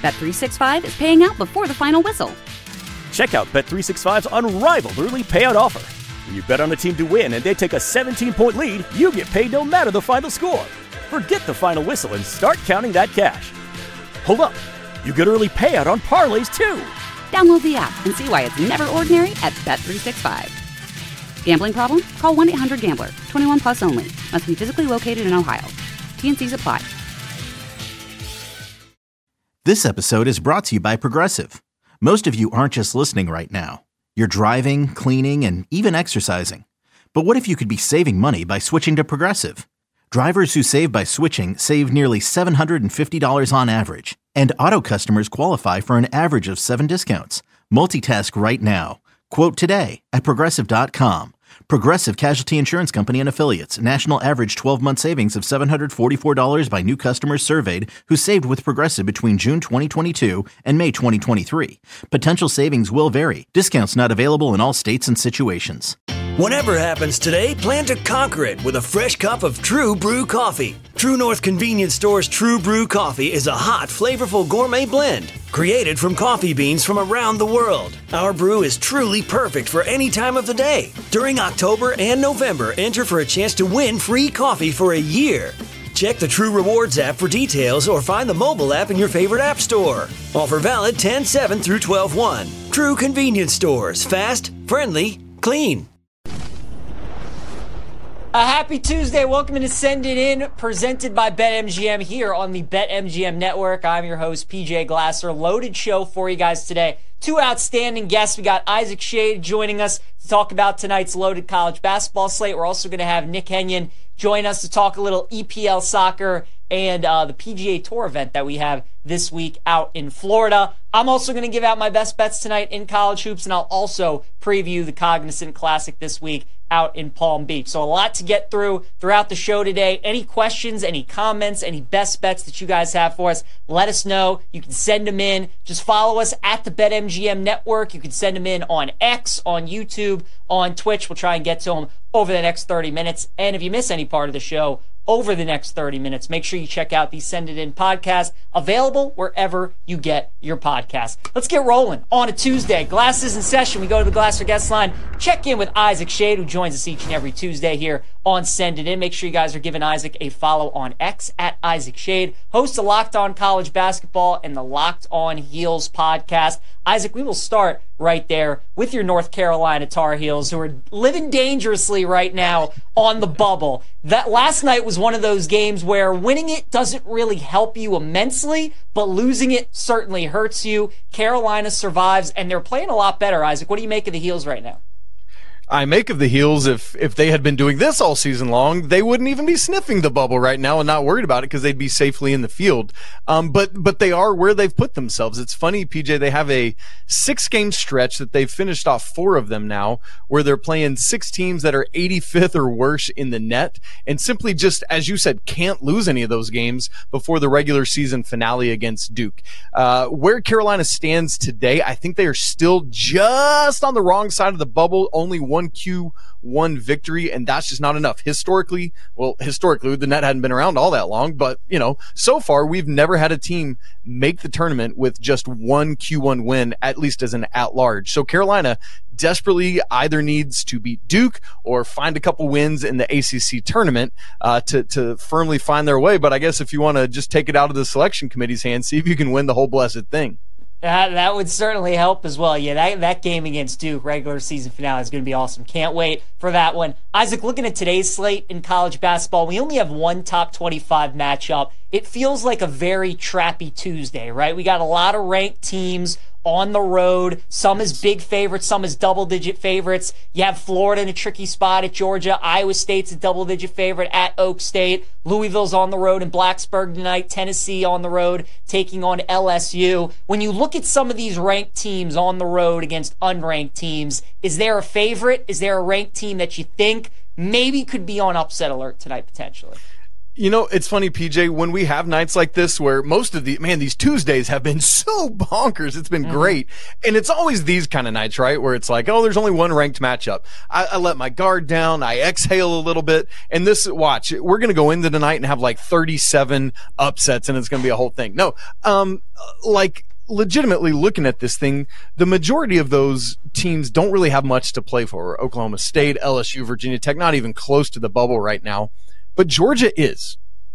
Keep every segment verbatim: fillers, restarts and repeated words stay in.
Bet three sixty-five is paying out before the final whistle. Check out Bet three sixty-five's unrivaled early payout offer. When you bet on a team to win and they take a seventeen-point lead, you get paid no matter the final score. Forget the final whistle and start counting that cash. Hold up. You get early payout on parlays, too. Download the app and see why it's never ordinary at Bet three sixty-five. Gambling problem? Call one eight hundred gambler. twenty-one plus only. Must be physically located in Ohio. T N Cs apply. This episode is brought to you by Progressive. Most of you aren't just listening right now. You're driving, cleaning, and even exercising. But what if you could be saving money by switching to Progressive? Drivers who save by switching save nearly seven hundred fifty dollars on average. And auto customers qualify for an average of seven discounts. Multitask right now. Quote today at Progressive dot com. Progressive Casualty Insurance Company and Affiliates. National average twelve-month savings of seven hundred forty-four dollars by new customers surveyed who saved with Progressive between June twenty twenty-two and May twenty twenty-three. Potential savings will vary. Discounts not available in all states and situations. Whatever happens today, plan to conquer it with a fresh cup of True Brew coffee. True North Convenience Store's True Brew coffee is a hot, flavorful gourmet blend created from coffee beans from around the world. Our brew is truly perfect for any time of the day. During October and November, enter for a chance to win free coffee for a year. Check the True Rewards app for details or find the mobile app in your favorite app store. Offer valid ten seven through twelve one. True Convenience Stores. Fast, friendly, clean. A happy Tuesday. Welcome to Send It In, presented by BetMGM here on the BetMGM Network. I'm your host, P J Glasser. Loaded show for you guys today. Two outstanding guests. We got Isaac Schade joining us to talk about tonight's loaded college basketball slate. We're also going to have Nick Henyon join us to talk a little E P L soccer and uh, the P G A Tour event that we have this week out in Florida. I'm also going to give out my best bets tonight in college hoops, and I'll also preview the Cognizant Classic this week out in Palm Beach. So a lot to get through throughout the show today. Any questions, any comments, any best bets that you guys have for us, let us know. You can send them in. Just follow us at the BetMGM Network. You can send them in on X, on YouTube, on Twitch. We'll try and get to them over the next thirty minutes. And if you miss any part of the show over the next thirty minutes, make sure you check out the Send It In podcast, available wherever you get your podcast. Let's get rolling on a Tuesday. Glasses in session. We go to the Glasser guest line, check in with Isaac Schade, who joins us each and every Tuesday here on Send It In. Make sure you guys are giving Isaac a follow on X at Isaac Schade, host of Locked On College Basketball and the Locked On Heels podcast. Isaac, we will start right there with your North Carolina Tar Heels, who are living dangerously right now on the bubble. That last night was one of those games where winning it doesn't really help you immensely, but losing it certainly hurts you. Carolina survives, and they're playing a lot better. Isaac, what do you make of the Heels right now? I make of the Heels, if if they had been doing this all season long, they wouldn't even be sniffing the bubble right now and not worried about it because they'd be safely in the field. Um, but but they are where they've put themselves. It's funny, P J, they have a six-game stretch that they've finished off four of them now, where they're playing six teams that are eighty-fifth or worse in the net, and simply just, as you said, can't lose any of those games before the regular season finale against Duke. Uh, where Carolina stands today, I think they are still just on the wrong side of the bubble, only one Q one victory, and that's just not enough. Historically, well, historically, the net hadn't been around all that long, but, you know, so far, we've never had a team make the tournament with just one Q one win, at least as an at-large. So Carolina desperately either needs to beat Duke or find a couple wins in the A C C tournament uh, to, to firmly find their way. But I guess if you want to just take it out of the selection committee's hands, see if you can win the whole blessed thing. That, that would certainly help as well. Yeah, that, that game against Duke, regular season finale, is going to be awesome. Can't wait for that one. Isaac, looking at today's slate in college basketball, we only have one top twenty-five matchup. It feels like a very trappy Tuesday, right? We got a lot of ranked teams on the road, some as big favorites, some as double-digit favorites. You have Florida in a tricky spot at Georgia. Iowa State's a double-digit favorite at Oak State. Louisville's on the road in Blacksburg tonight. Tennessee on the road taking on L S U. When you look at some of these ranked teams on the road against unranked teams, is there a favorite? Is there a ranked team that you think maybe could be on upset alert tonight potentially? You know, it's funny, P J, when we have nights like this where most of the, man, these Tuesdays have been so bonkers. It's been mm-hmm. great. And it's always these kind of nights, right? Where it's like, oh, there's only one ranked matchup. I, I let my guard down. I exhale a little bit. And this, watch, we're going to go into the night and have like thirty-seven upsets and it's going to be a whole thing. No, um, like, legitimately looking at this thing, the majority of those teams don't really have much to play for. Oklahoma State, L S U, Virginia Tech, not even close to the bubble right now. But Georgia is.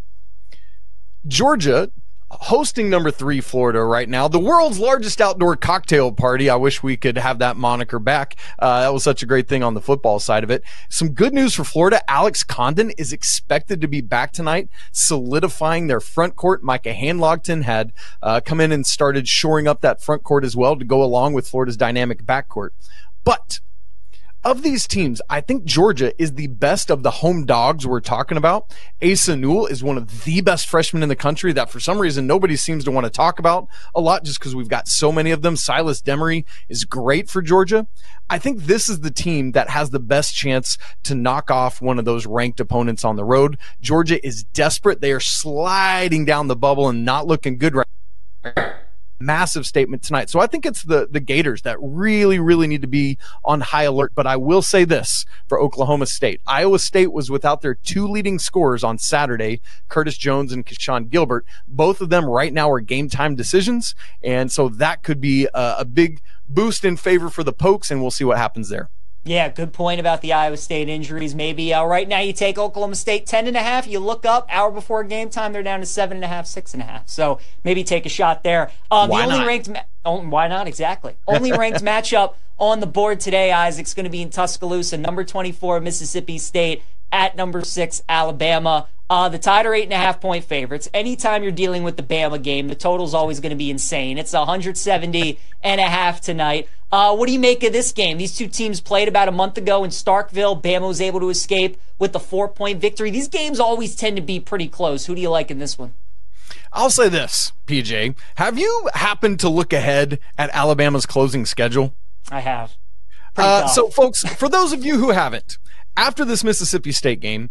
Georgia hosting number three Florida right now, the world's largest outdoor cocktail party. I wish we could have that moniker back. Uh, that was such a great thing on the football side of it. Some good news for Florida. Alex Condon is expected to be back tonight, solidifying their front court. Micah Handlogton had uh, come in and started shoring up that front court as well to go along with Florida's dynamic backcourt. But of these teams, I think Georgia is the best of the home dogs we're talking about. Asa Newell is one of the best freshmen in the country that for some reason nobody seems to want to talk about a lot just because we've got so many of them. Silas Demery is great for Georgia. I think this is the team that has the best chance to knock off one of those ranked opponents on the road. Georgia is desperate. They are sliding down the bubble and not looking good right now. Massive statement tonight. So I think it's the, the Gators that really, really need to be on high alert. But I will say this for Oklahoma State. Iowa State was without their two leading scorers on Saturday, Curtis Jones and Keshawn Gilbert. Both of them right now are game time decisions. And so that could be a, a big boost in favor for the Pokes, and we'll see what happens there. Yeah, good point about the Iowa State injuries. Maybe uh, right now you take Oklahoma State ten and a half. You look up hour before game time, they're down to seven and a half, six and a half. So maybe take a shot there. Um, why the only not? ranked, ma- oh, why not exactly? Only ranked matchup on the board today, Isaac's going to be in Tuscaloosa. Number twenty-four Mississippi State at number six Alabama. Uh, the Tide are eight and a half point favorites. Anytime you're dealing with the Bama game, the total's always going to be insane. It's one seventy and a half tonight. Uh, what do you make of this game? These two teams played about a month ago in Starkville. Bama was able to escape with the four-point victory. These games always tend to be pretty close. Who do you like in this one? I'll say this, P J. Have you happened to look ahead at Alabama's closing schedule? I have. Pretty Uh, tough. so, folks, for those of you who haven't, after this Mississippi State game,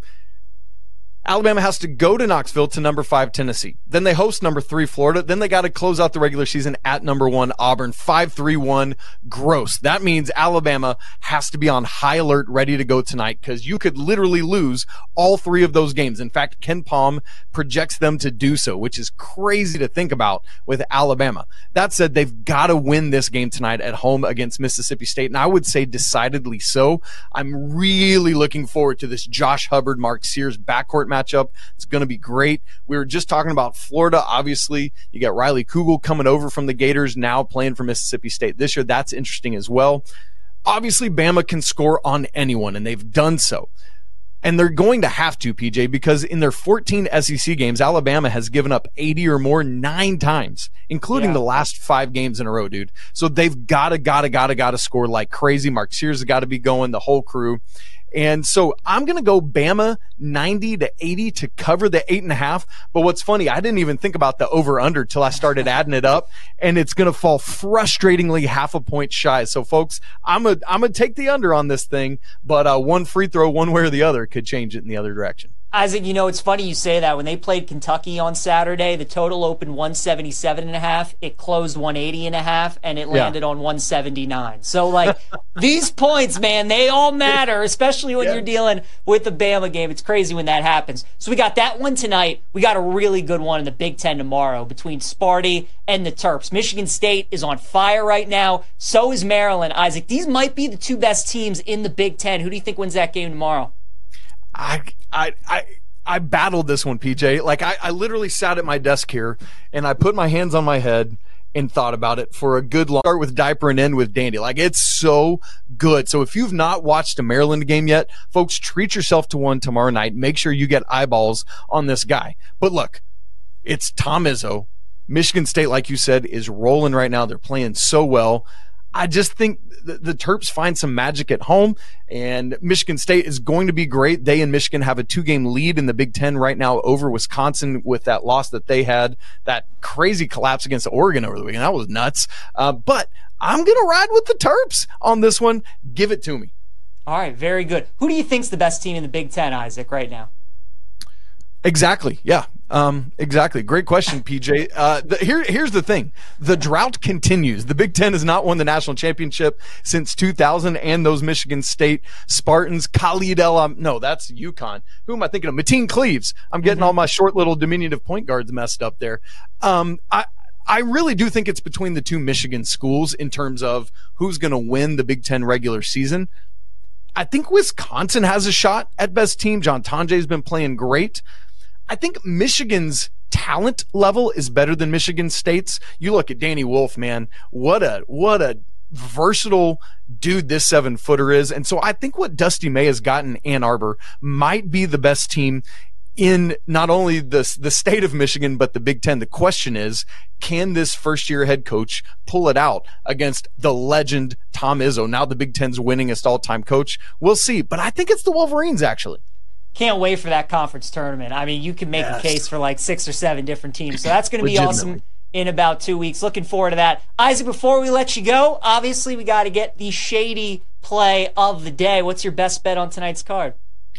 Alabama has to go to Knoxville to number five Tennessee. Then they host number three Florida. Then they got to close out the regular season at number one Auburn. five three one gross. That means Alabama has to be on high alert, ready to go tonight, because you could literally lose all three of those games. In fact, Ken Palm projects them to do so, which is crazy to think about with Alabama. That said, they've got to win this game tonight at home against Mississippi State, and I would say decidedly so. I'm really looking forward to this Josh Hubbard, Mark Sears backcourt match. matchup. It's going to be great. We were just talking about Florida. Obviously, you got Riley Kugel coming over from the Gators, now playing for Mississippi State this year. That's interesting as well. Obviously, Bama can score on anyone, and they've done so. And they're going to have to, P J, because in their fourteen S E C games, Alabama has given up eighty or more nine times, including Yeah. the last five games in a row, dude. So they've got to, got to, got to, got to score like crazy. Mark Sears has got to be going, the whole crew. And so I'm going to go Bama ninety to eighty to cover the eight and a half. But what's funny, I didn't even think about the over under till I started adding it up, and it's going to fall frustratingly half a point shy. So folks, I'm a, I'm going to take the under on this thing, but uh, one free throw one way or the other could change it in the other direction. Isaac, you know, it's funny you say that. When they played Kentucky on Saturday, the total opened one seventy-seven and a half. It closed one eighty and a half, and it landed yeah. on one seventy-nine. So, like, these points, man, they all matter, especially when yeah. you're dealing with the Bama game. It's crazy when that happens. So we got that one tonight. We got a really good one in the Big Ten tomorrow between Sparty and the Terps. Michigan State is on fire right now. So is Maryland. Isaac, these might be the two best teams in the Big Ten. Who do you think wins that game tomorrow? I, I, I, I battled this one, P J. Like, I, I literally sat at my desk here and I put my hands on my head and thought about it for a good long start with Diaper and end with Dandy. Like, it's so good. So if you've not watched a Maryland game yet, folks, treat yourself to one tomorrow night. Make sure you get eyeballs on this guy. But look, it's Tom Izzo. Michigan State, like you said, is rolling right now. They're playing so well. I just think the, the Terps find some magic at home, and Michigan State is going to be great. They and Michigan have a two-game lead in the Big Ten right now over Wisconsin with that loss that they had, that crazy collapse against Oregon over the weekend. That was nuts. Uh, but I'm going to ride with the Terps on this one. Give it to me. All right, very good. Who do you think's the best team in the Big Ten, Isaac, right now? Exactly. Yeah. Um, exactly. Great question, P J. Uh, the, here, here's the thing. The drought continues. The Big Ten has not won the national championship since two thousand, and those Michigan State Spartans, Khalid El, um, no, that's UConn. Who am I thinking of? Mateen Cleaves. I'm getting mm-hmm. all my short little diminutive point guards messed up there. Um, I, I really do think it's between the two Michigan schools in terms of who's going to win the Big Ten regular season. I think Wisconsin has a shot at best team. John Tonje's been playing great. I think Michigan's talent level is better than Michigan State's. You look at Danny Wolf, man. What a what a versatile dude this seven footer is. And so I think what Dusty May has gotten in Ann Arbor might be the best team in not only the the state of Michigan but the Big Ten. The question is, can this first year head coach pull it out against the legend Tom Izzo, now the Big Ten's winningest all time coach? We'll see. But I think it's the Wolverines, actually. Can't wait for that conference tournament. I mean, you can make yes. a case for like six or seven different teams. So that's going to be awesome in about two weeks. Looking forward to that. Isaac, before we let you go, obviously we got to get the shady play of the day. What's your best bet on tonight's card?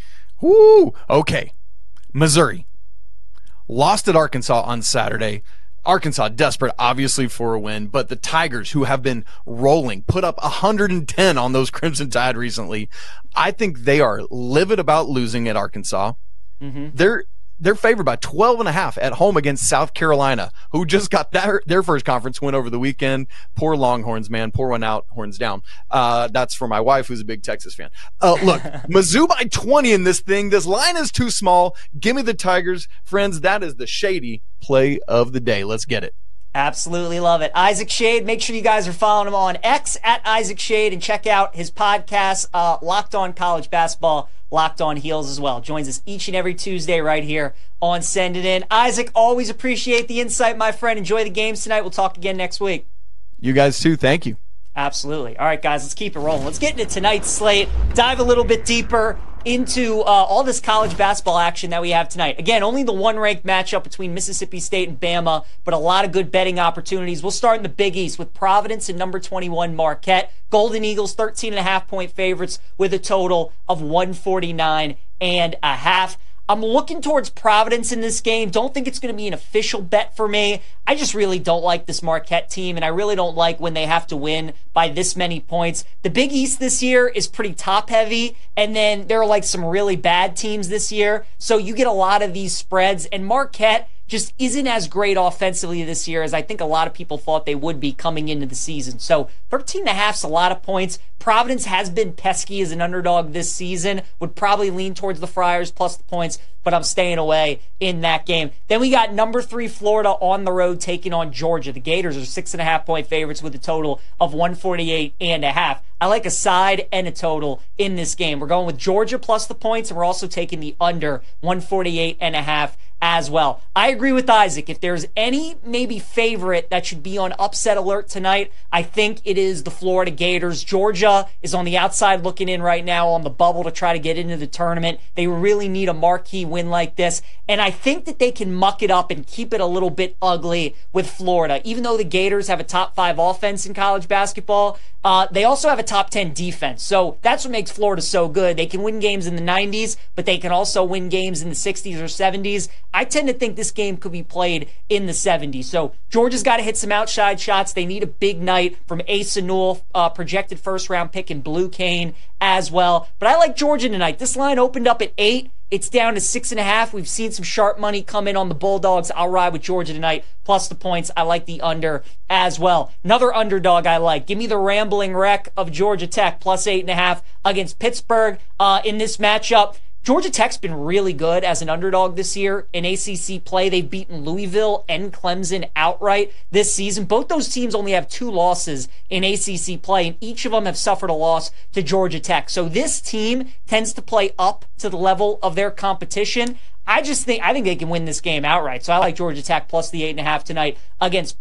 Woo! Okay. Missouri. Lost at Arkansas on Saturday. Arkansas desperate, obviously, for a win, but the Tigers, who have been rolling, put up one hundred ten on those Crimson Tide recently. I think they are livid about losing at Arkansas. Mm-hmm. They're they're favored by twelve and a half at home against South Carolina, who just got their, their first conference win over the weekend. Poor Longhorns, man. Pour one out, horns down. Uh, that's for my wife, who's a big Texas fan. Uh, look, Mizzou by twenty in this thing. This line is too small. Give me the Tigers. Friends, that is the shady play of the day. Let's get it. Absolutely love it. Isaac Shade, make sure you guys are following him on X at Isaac Shade and check out his podcast, uh, Locked On College Basketball, Locked On Heels as well. Joins us each and every Tuesday right here on Send It In. Isaac, always appreciate the insight, my friend. Enjoy the games tonight. We'll talk again next week. You guys too. Thank you. Absolutely. All right, guys, let's keep it rolling. Let's get into tonight's slate, dive a little bit deeper into uh, all this college basketball action that we have tonight. Again, only the one-ranked matchup between Mississippi State and Bama, but a lot of good betting opportunities. We'll start in the Big East with Providence and number twenty-one Marquette. Golden Eagles, thirteen and a half point favorites with a total of one forty-nine and a half. I'm looking towards Providence in this game. Don't think it's going to be an official bet for me. I just really don't like this Marquette team, and I really don't like when they have to win by this many points. The Big East this year is pretty top-heavy, and then there are like some really bad teams this year, so you get a lot of these spreads, and Marquette just isn't as great offensively this year as I think a lot of people thought they would be coming into the season. So thirteen and a half is a lot of points. Providence has been pesky as an underdog this season. Would probably lean towards the Friars plus the points, but I'm staying away in that game. Then we got number three Florida on the road taking on Georgia. The Gators are six and a half point favorites with a total of one forty-eight and a half. I like a side and a total in this game. We're going with Georgia plus the points, and we're also taking the under one forty-eight and a half as well. I agree with Isaac. If there's any maybe favorite that should be on upset alert tonight, I think it is the Florida Gators. Georgia is on the outside looking in right now on the bubble to try to get into the tournament. They really need a marquee win like this, and I think that they can muck it up and keep it a little bit ugly with Florida. Even though the Gators have a top five offense in college basketball, uh, they also have a top ten defense. So that's what makes Florida so good. They can win games in the nineties, but they can also win games in the sixties or seventies. I tend to think this game could be played in the seventies. So Georgia's got to hit some outside shots. They need a big night from Asa Newell, uh, projected first-round pick in Blue Cane as well. But I like Georgia tonight. This line opened up at eight. It's down to six and a half. We've seen some sharp money come in on the Bulldogs. I'll ride with Georgia tonight, plus the points. I like the under as well. Another underdog I like. Give me the rambling wreck of Georgia Tech, plus eight and a half against Pittsburgh uh, in this matchup. Georgia Tech's been really good as an underdog this year in A C C play. They've beaten Louisville and Clemson outright this season. Both those teams only have two losses in A C C play, and each of them have suffered a loss to Georgia Tech. So this team tends to play up to the level of their competition. I just think I think they can win this game outright. So I like Georgia Tech plus the eight and a half tonight against Pitt.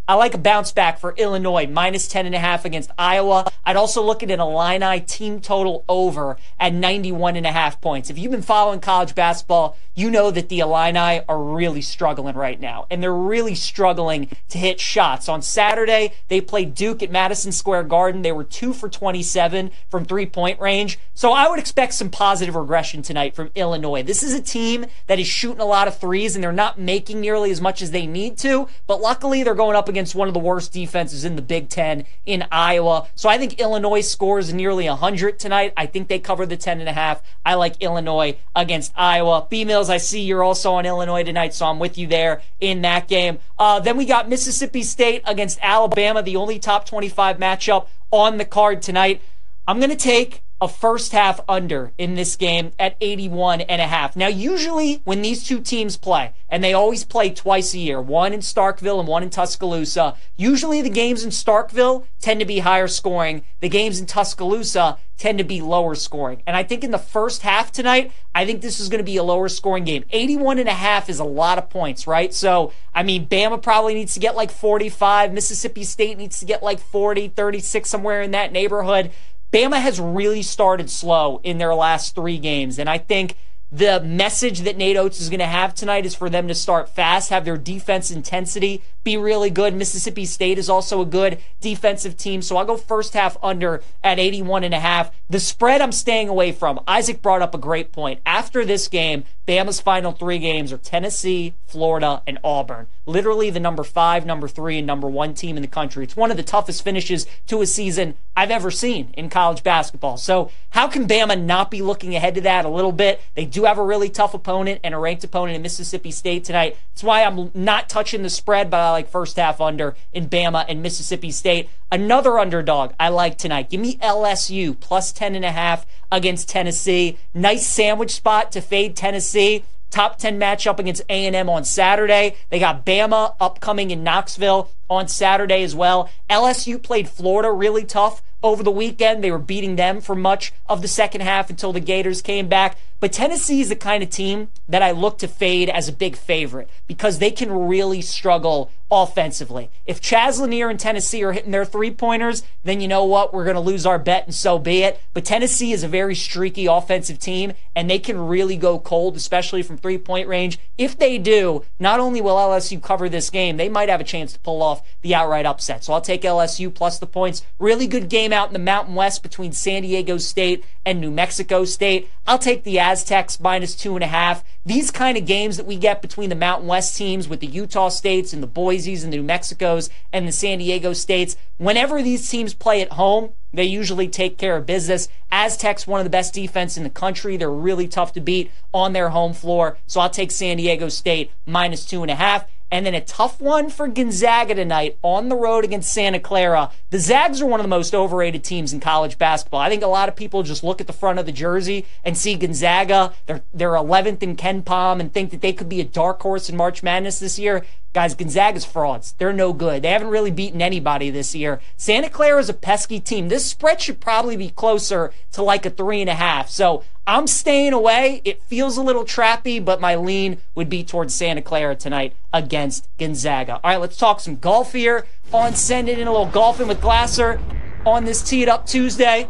I like a bounce back for Illinois, minus ten and a half against Iowa. I'd also look at an Illini team total over at ninety-one and a half points. If you've been following college basketball, you know that the Illini are really struggling right now, and they're really struggling to hit shots. On Saturday, they played Duke at Madison Square Garden. They were two for twenty-seven from three-point range, so I would expect some positive regression tonight from Illinois. This is a team that is shooting a lot of threes, and they're not making nearly as much as they need to, but luckily they're going up against one of the worst defenses in the Big Ten in Iowa. So I think Illinois scores nearly one hundred tonight. I think they cover the ten and a half. I like Illinois against Iowa. B-Mills, I see you're also on Illinois tonight, so I'm with you there in that game. Uh, then we got Mississippi State against Alabama, the only top twenty-five matchup on the card tonight. I'm going to take a first half under in this game at eighty-one and a half. Now, usually when these two teams play, and they always play twice a year, one in Starkville and one in Tuscaloosa, usually the games in Starkville tend to be higher scoring. The games in Tuscaloosa tend to be lower scoring. And I think in the first half tonight, I think this is going to be a lower scoring game. eighty-one and a half is a lot of points, right? So, I mean, Bama probably needs to get like forty-five. Mississippi State needs to get like forty, thirty-six, somewhere in that neighborhood. Bama has really started slow in their last three games, and I think the message that Nate Oates is going to have tonight is for them to start fast, have their defense intensity be really good. Mississippi State is also a good defensive team, so I'll go first half under at eighty-one and a half. The spread I'm staying away from. Isaac brought up a great point. After this game, Bama's final three games are Tennessee, Florida, and Auburn. Literally the number five, number three, and number one team in the country. It's one of the toughest finishes to a season I've ever seen in college basketball. So how can Bama not be looking ahead to that a little bit? They do have a really tough opponent and a ranked opponent in Mississippi State tonight. That's why I'm not touching the spread, but I like first half under in Bama and Mississippi State. Another underdog I like tonight. Give me L S U plus ten and a half against Tennessee. Nice sandwich spot to fade Tennessee. Top ten matchup against A and M on Saturday. They got Bama upcoming in Knoxville on Saturday as well. L S U played Florida really tough over the weekend. They were beating them for much of the second half until the Gators came back. But Tennessee is the kind of team that I look to fade as a big favorite because they can really struggle offensively. If Chaz Lanier and Tennessee are hitting their three-pointers, then you know what? We're going to lose our bet, and so be it. But Tennessee is a very streaky offensive team, and they can really go cold, especially from three-point range. If they do, not only will L S U cover this game, they might have a chance to pull off the outright upset. So I'll take L S U plus the points. Really good game out in the Mountain West between San Diego State and New Mexico State. I'll take the Aztecs minus two and a half. These kind of games that we get between the Mountain West teams with the Utah States and the Boise's and the New Mexicos and the San Diego States, whenever these teams play at home, they usually take care of business. Aztecs, one of the best defense in the country. They're really tough to beat on their home floor. So I'll take San Diego State minus two and a half. And then a tough one for Gonzaga tonight on the road against Santa Clara. The Zags are one of the most overrated teams in college basketball. I think a lot of people just look at the front of the jersey and see Gonzaga. They're, they're eleventh in Ken Pom and think that they could be a dark horse in March Madness this year. Guys, Gonzaga's frauds. They're no good. They haven't really beaten anybody this year. Santa Clara is a pesky team. This spread should probably be closer to like a three and a half. So I'm staying away. It feels a little trappy, but my lean would be towards Santa Clara tonight against Gonzaga. All right, let's talk some golf here on Send It In, a little golfing with Glasser on this Tee It Up Tuesday.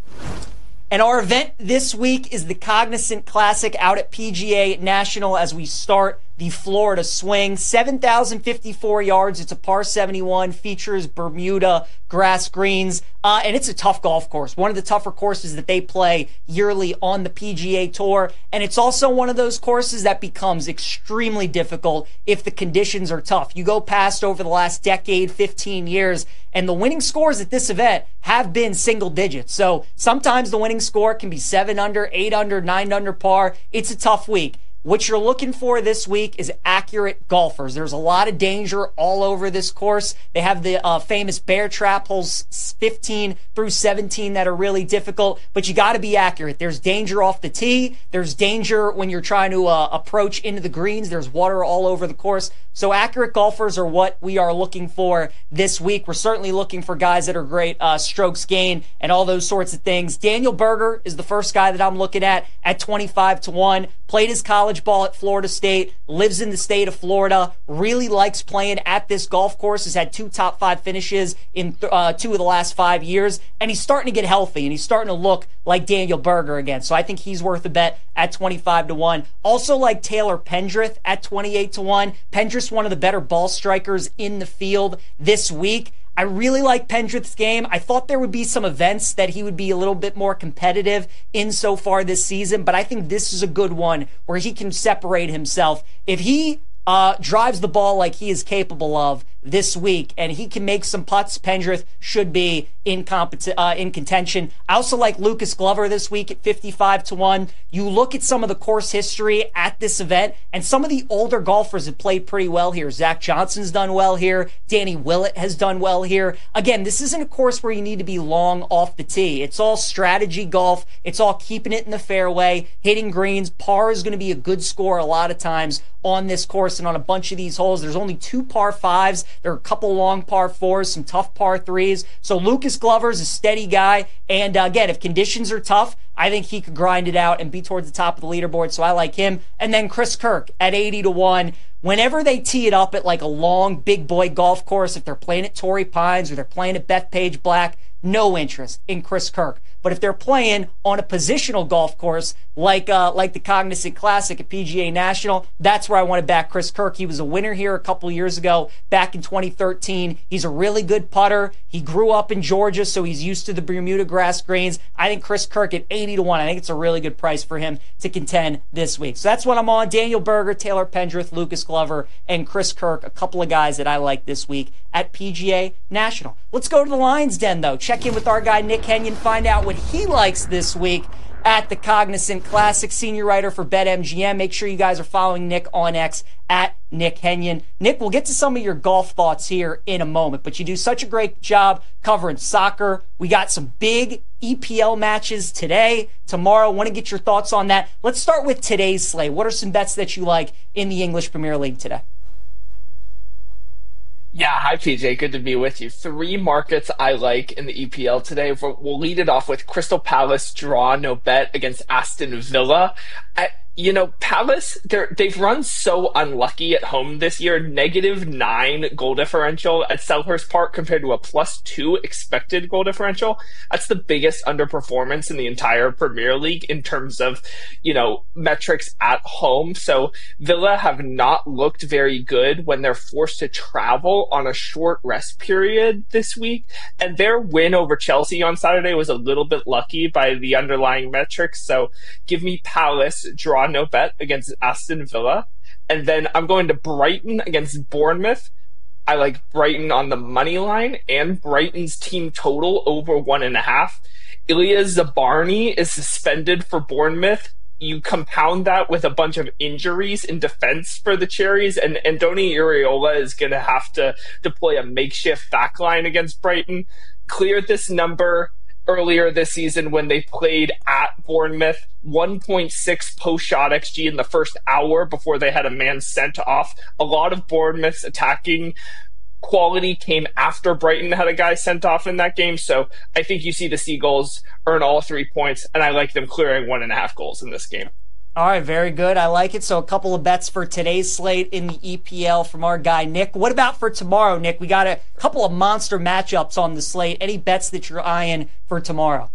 And our event this week is the Cognizant Classic out at P G A National as we start the Florida swing. seven thousand fifty-four yards. It's a par seventy-one. Features Bermuda grass greens. Uh, and it's a tough golf course. One of the tougher courses that they play yearly on the P G A Tour. And it's also one of those courses that becomes extremely difficult if the conditions are tough. You go past over the last decade, fifteen years, and the winning scores at this event have been single digits. So sometimes the winning score can be seven under, eight under, nine under par. It's a tough week. What you're looking for this week is accurate golfers. There's a lot of danger all over this course. They have the uh, famous bear trap holes fifteen through seventeen that are really difficult, but you got to be accurate. There's danger off the tee. There's danger when you're trying to uh, approach into the greens. There's water all over the course. So accurate golfers are what we are looking for this week. We're certainly looking for guys that are great uh, strokes gain and all those sorts of things. Daniel Berger is the first guy that I'm looking at at twenty-five to one. Played his college college ball at Florida State, lives in the state of Florida, really likes playing at this golf course, has had two top five finishes in uh, two of the last five years, and he's starting to get healthy, and he's starting to look like Daniel Berger again. So I think he's worth a bet at twenty-five to one. Also like Taylor Pendrith at twenty-eight to one. Pendrith's one of the better ball strikers in the field this week. I really like Pendrith's game. I thought there would be some events that he would be a little bit more competitive in so far this season, but I think this is a good one where he can separate himself. If he uh, drives the ball like he is capable of this week and he can make some putts, Pendrith should be in compet- uh, in contention. I also like Lucas Glover this week at fifty-five to one. You look at some of the course history at this event, and some of the older golfers have played pretty well here. Zach Johnson's done well here. Danny Willett has done well here. Again, this isn't a course where you need to be long off the tee. It's all strategy golf. It's all keeping it in the fairway, hitting greens. Par is going to be a good score a lot of times on this course and on a bunch of these holes. There's only two par fives. There are a couple long par fours, some tough par threes. So Lucas Glover's a steady guy. And uh, again, if conditions are tough, I think he could grind it out and be towards the top of the leaderboard. So I like him. And then Chris Kirk at eighty to one. Whenever they tee it up at like a long big boy golf course, if they're playing at Torrey Pines or they're playing at Bethpage Black, no interest in Chris Kirk. But if they're playing on a positional golf course like uh, like the Cognizant Classic at P G A National, that's where I want to back Chris Kirk. He was a winner here a couple years ago, back in twenty thirteen. He's a really good putter. He grew up in Georgia, so he's used to the Bermuda grass greens. I think Chris Kirk at eighty to one, I think it's a really good price for him to contend this week. So that's what I'm on. Daniel Berger, Taylor Pendrith, Lucas Glover, and Chris Kirk, a couple of guys that I like this week at P G A National. Let's go to the Lions Den, though. Check in with our guy Nick Henyon, find out what he likes this week at the Cognizant Classic. Senior writer for BetMGM. Make sure you guys are following Nick on X at Nick Henyon. Nick, we'll get to some of your golf thoughts here in a moment, but you do such a great job covering soccer. We got some big E P L matches today, tomorrow. Want to get your thoughts on that. Let's start with today's slate. What are some bets that you like in the English Premier League today? Yeah, hi P J, good to be with you. Three markets I like in the E P L today. We'll lead it off with Crystal Palace draw, no bet against Aston Villa. I, you know, Palace, they're, they've run so unlucky at home this year. Negative nine goal differential at Selhurst Park compared to a plus two expected goal differential. That's the biggest underperformance in the entire Premier League in terms of, you know, metrics at home. So Villa have not looked very good when they're forced to travel on a short rest period this week. And their win over Chelsea on Saturday was a little bit lucky by the underlying metrics. So give me Palace draw no bet against Aston Villa. And then I'm going to Brighton against Bournemouth. I like Brighton on the money line and Brighton's team total over one and a half. Ilya Zabarny is suspended for Bournemouth. You compound that with a bunch of injuries in defense for the Cherries, and Andoni Iraola is going to have to deploy a makeshift backline against Brighton. Cleared this number earlier this season when they played at Bournemouth. one point six post-shot X G in the first hour before they had a man sent off. A lot of Bournemouth's attacking quality came after Brighton had a guy sent off in that game. So I think you see the Seagulls earn all three points, and I like them clearing one and a half goals in this game. All right, very good. I like it. So a couple of bets for today's slate in the E P L from our guy, Nick. What about for tomorrow, Nick? We got a couple of monster matchups on the slate. Any bets that you're eyeing for tomorrow?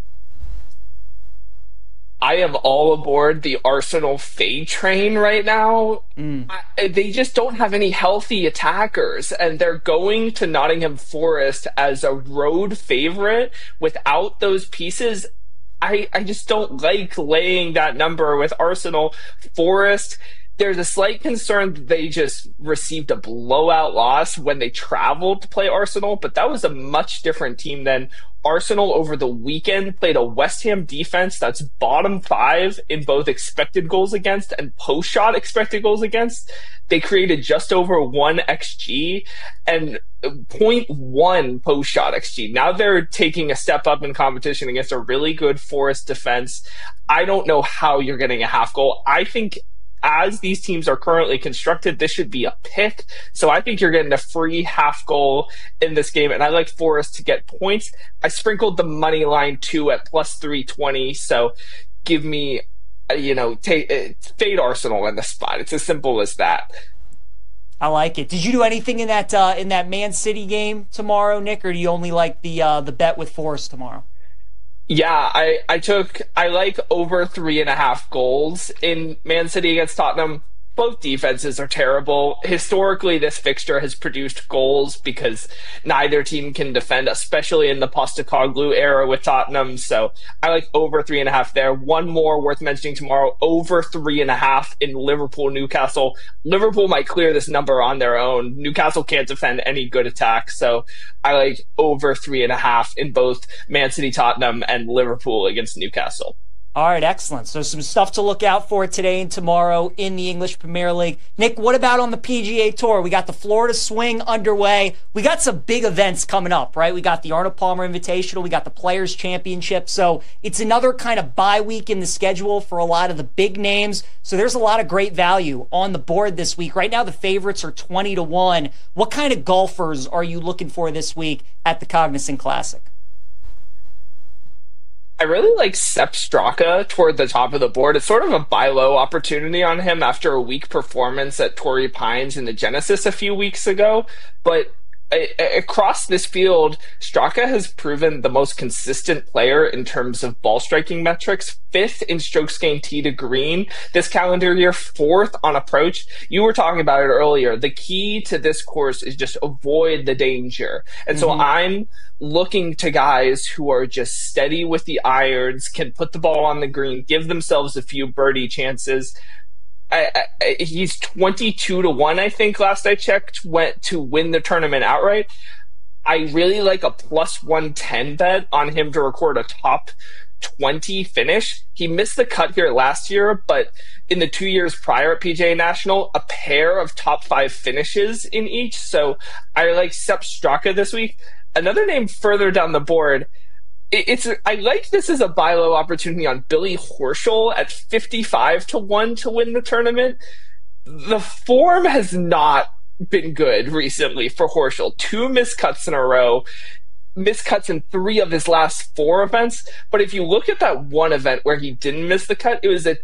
I am all aboard the Arsenal fade train right now. Mm. I, they just don't have any healthy attackers, and they're going to Nottingham Forest as a road favorite without those pieces. I, I just don't like laying that number with Arsenal. Forest, there's a slight concern that they just received a blowout loss when they traveled to play Arsenal, but that was a much different team than Arsenal over the weekend played a West Ham defense that's bottom five in both expected goals against and post-shot expected goals against. They created just over one X G and zero point one post-shot X G. Now they're taking a step up in competition against a really good Forest defense. I don't know how you're getting a half goal. I think as these teams are currently constructed, this should be a pick. So I think you're getting a free half goal in this game, and I like Forest to get points. I sprinkled the money line too at plus three twenty, so give me you know, take uh, fade Arsenal in the spot. It's as simple as that. I like it. Did you do anything in that uh, in that Man City game tomorrow, Nick, or do you only like the uh, the bet with Forest tomorrow? Yeah, I, I took I like over three and a half goals in Man City against Tottenham. Both defenses are terrible. Historically, this fixture has produced goals because neither team can defend, especially in the Postecoglou era with Tottenham. So I like over three and a half there. One more worth mentioning tomorrow, over three and a half in Liverpool Newcastle. Liverpool might clear this number on their own. Newcastle can't defend any good attack. So I like over three and a half in both Man City Tottenham and Liverpool against Newcastle. All right, excellent. So some stuff to look out for today and tomorrow in the English Premier League. Nick, what about on the P G A Tour? We got the Florida Swing underway. We got some big events coming up, right? We got the Arnold Palmer Invitational. We got the Players Championship. So it's another kind of bye week in the schedule for a lot of the big names. So there's a lot of great value on the board this week. Right now, the favorites are twenty to one. What kind of golfers are you looking for this week at the Cognizant Classic? I really like Sepp Straka toward the top of the board. It's sort of a buy low opportunity on him after a weak performance at Torrey Pines in the Genesis a few weeks ago. But across this field, Straka has proven the most consistent player in terms of ball striking metrics, fifth in strokes gained tee to green this calendar year, fourth on approach. You were talking about it earlier. The key to this course is just avoid the danger. And so mm-hmm. I'm looking to guys who are just steady with the irons, can put the ball on the green, give themselves a few birdie chances. I, I, he's twenty-two to one, I think, last I checked, went to win the tournament outright. I really like a plus one ten bet on him to record a top twenty finish. He missed the cut here last year, but in the two years prior at P G A National, a pair of top five finishes in each. So I like Sepp Straka this week. Another name further down the board, It's I like this as a buy low opportunity on Billy Horschel at fifty-five to one to win the tournament. The form has not been good recently for Horschel. Two miscuts in a row, miscuts in three of his last four events. But if you look at that one event where he didn't miss the cut, it was a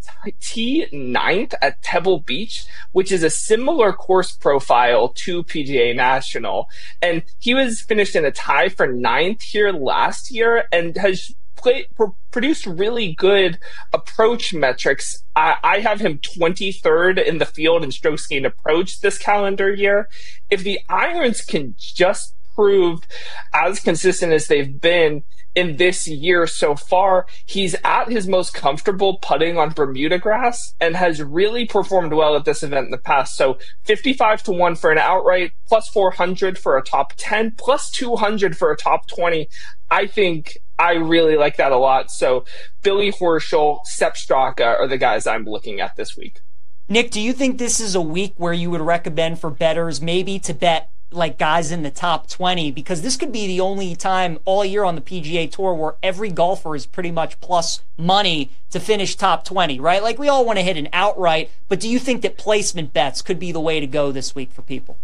T ninth at Pebble Beach, which is a similar course profile to P G A National. And he was finished in a tie for ninth here last year and has played, pr- produced really good approach metrics. I, I have him twenty-third in the field in strokes gained approach this calendar year. If the irons can just prove as consistent as they've been in this year so far, he's at his most comfortable putting on Bermuda grass and has really performed well at this event in the past. So fifty-five to one for an outright, plus four hundred for a top ten, plus two hundred for a top twenty. I think I really like that a lot. So Billy Horschel, Sepp Straka are the guys I'm looking at this week. Nick, do you think this is a week where you would recommend for bettors maybe to bet like guys in the top twenty, because this could be the only time all year on the P G A Tour where every golfer is pretty much plus money to finish top twenty, right? Like we all want to hit an outright, but do you think that placement bets could be the way to go this week for people?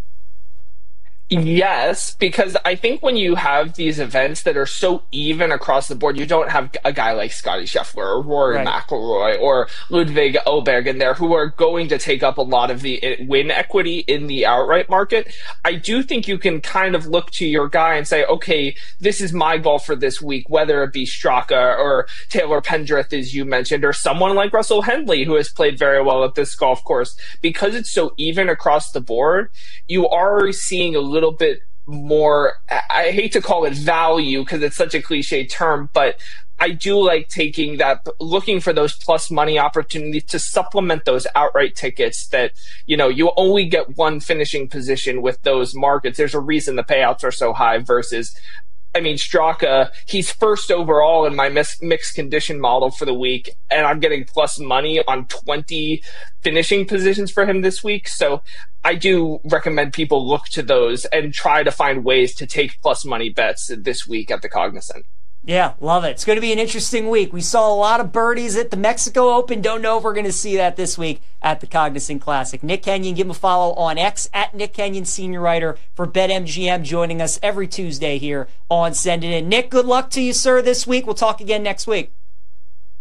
Yes, because I think when you have these events that are so even across the board, you don't have a guy like Scotty Scheffler or Rory right. McIlroy or Ludwig Åberg in there who are going to take up a lot of the win equity in the outright market. I do think you can kind of look to your guy and say, okay, this is my golfer this week, whether it be Straka or Taylor Pendrith, as you mentioned, or someone like Russell Henley, who has played very well at this golf course. Because it's so even across the board, you are seeing a little little bit more, I hate to call it value because it's such a cliche term, but I do like taking that, looking for those plus money opportunities to supplement those outright tickets that, you know, you only get one finishing position with those markets. There's a reason the payouts are so high versus, I mean, Straka, he's first overall in my mixed condition model for the week, and I'm getting plus money on twenty finishing positions for him this week. So I do recommend people look to those and try to find ways to take plus money bets this week at the Cognizant. Yeah, love it. It's going to be an interesting week. We saw a lot of birdies at the Mexico Open. Don't know if we're going to see that this week at the Cognizant Classic. Nick Kenyon, give him a follow on X at Nick Kenyon, senior writer for BetMGM, joining us every Tuesday here on Send It In. Nick, good luck to you, sir, this week. We'll talk again next week.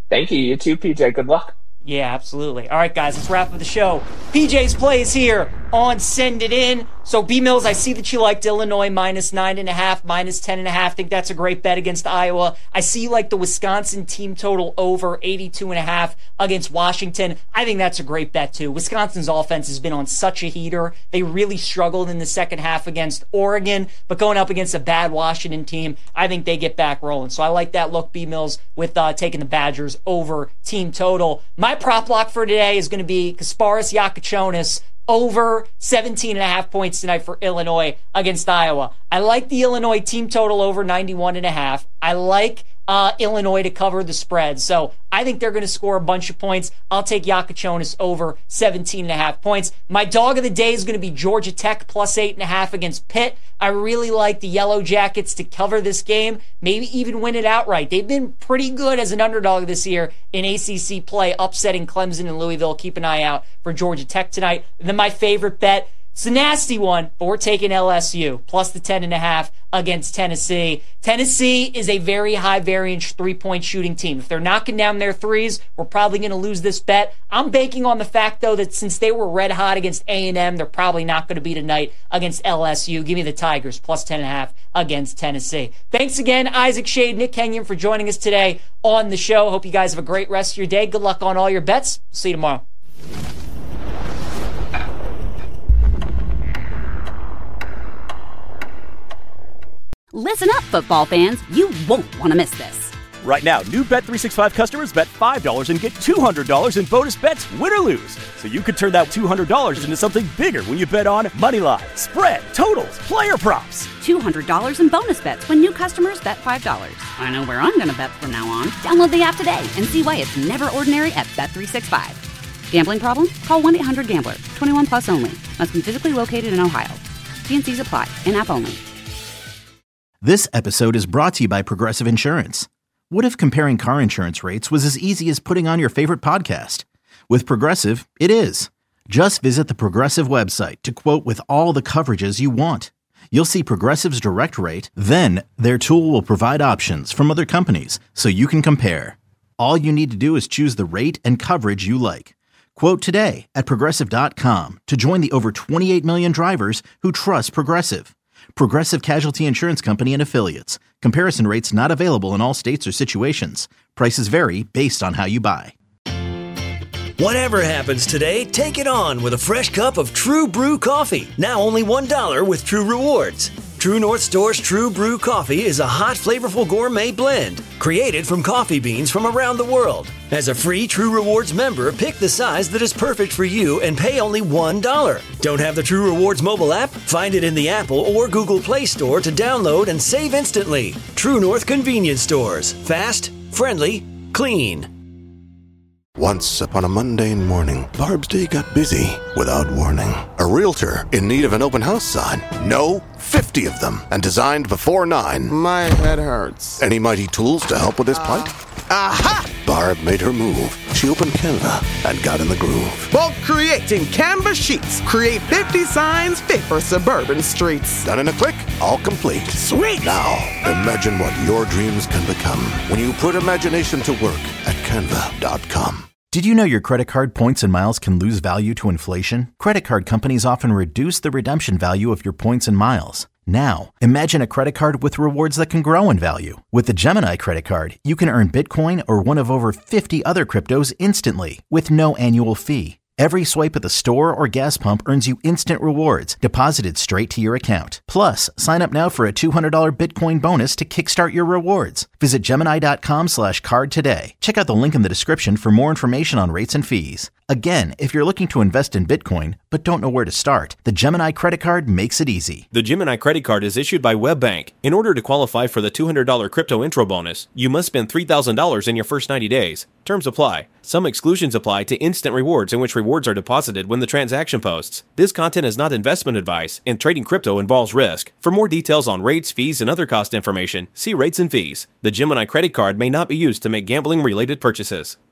Thank you. You too, P J. Good luck. Yeah, absolutely. All right, guys, let's wrap up the show. P J's plays here on Send It In. So, B-Mills, I see that you liked Illinois minus nine and a half, minus ten and a half. Think that's a great bet against Iowa. I see you like the Wisconsin team total over eighty-two and a half against Washington. I think that's a great bet, too. Wisconsin's offense has been on such a heater. They really struggled in the second half against Oregon, but going up against a bad Washington team, I think they get back rolling. So I like that look, B-Mills, with uh, taking the Badgers over team total. My prop block for today is going to be Kasparis Yakachonis over seventeen and a half points tonight for Illinois against Iowa. I like the Illinois team total over ninety-one and a half. I like uh, Illinois to cover the spread. So I think they're going to score a bunch of points. I'll take Yakachonis over seventeen and a half points. My dog of the day is going to be Georgia Tech plus eight and a half against Pitt. I really like the Yellow Jackets to cover this game, maybe even win it outright. They've been pretty good as an underdog this year in A C C play, upsetting Clemson and Louisville. Keep an eye out for Georgia Tech tonight. And then my favorite bet, it's a nasty one, but we're taking L S U plus the ten and a half against Tennessee. Tennessee is a very high variance three-point shooting team. If they're knocking down their threes, we're probably going to lose this bet. I'm banking on the fact, though, that since they were red hot against A and M, they're probably not going to be tonight against L S U. Give me the Tigers plus ten and a half against Tennessee. Thanks again, Isaac Shade, Nick Kenyon, for joining us today on the show. Hope you guys have a great rest of your day. Good luck on all your bets. See you tomorrow. Listen up, football fans. You won't want to miss this. Right now, new Bet three sixty-five customers bet five dollars and get two hundred dollars in bonus bets, win or lose. So you could turn that two hundred dollars into something bigger when you bet on money line, spread, totals, player props. two hundred dollars in bonus bets when new customers bet five dollars. I know where I'm going to bet from now on. Download the app today and see why it's never ordinary at Bet three sixty-five. Gambling problem? Call one eight hundred gambler. twenty-one plus only. Must be physically located in Ohio. T and C's apply. In-app only. This episode is brought to you by Progressive Insurance. What if comparing car insurance rates was as easy as putting on your favorite podcast? With Progressive, it is. Just visit the Progressive website to quote with all the coverages you want. You'll see Progressive's direct rate, then their tool will provide options from other companies so you can compare. All you need to do is choose the rate and coverage you like. Quote today at Progressive dot com to join the over twenty-eight million drivers who trust Progressive. Progressive Casualty Insurance Company and Affiliates. Comparison rates not available in all states or situations. Prices vary based on how you buy. Whatever happens today, take it on with a fresh cup of True Brew coffee. Now only one dollar with True Rewards. True North Store's True Brew Coffee is a hot, flavorful gourmet blend created from coffee beans from around the world. As a free True Rewards member, pick the size that is perfect for you and pay only one dollar. Don't have the True Rewards mobile app? Find it in the Apple or Google Play Store to download and save instantly. True North Convenience Stores. Fast, friendly, clean. Once upon a mundane morning, Barb's day got busy without warning. A realtor in need of an open house sign. No, fifty of them, and designed before nine. My head hurts. Any mighty tools to help with this plight? Aha! Barb made her move. She opened Canva and got in the groove. Bulk creating Canva sheets. Create fifty signs fit for suburban streets. Done in a click, all complete. Sweet! Now, imagine what your dreams can become when you put imagination to work at canva dot com. Did you know your credit card points and miles can lose value to inflation? Credit card companies often reduce the redemption value of your points and miles. Now, imagine a credit card with rewards that can grow in value. With the Gemini credit card, you can earn Bitcoin or one of over fifty other cryptos instantly with no annual fee. Every swipe at the store or gas pump earns you instant rewards deposited straight to your account. Plus, sign up now for a two hundred dollars Bitcoin bonus to kickstart your rewards. Visit Gemini.com slash card today. Check out the link in the description for more information on rates and fees. Again, if you're looking to invest in Bitcoin but don't know where to start, the Gemini credit card makes it easy. The Gemini credit card is issued by WebBank. In order to qualify for the two hundred dollars crypto intro bonus, you must spend three thousand dollars in your first ninety days. Terms apply. Some exclusions apply to instant rewards in which rewards are deposited when the transaction posts. This content is not investment advice, and trading crypto involves risk. For more details on rates, fees, and other cost information, see rates and fees. The Gemini credit card may not be used to make gambling-related purchases.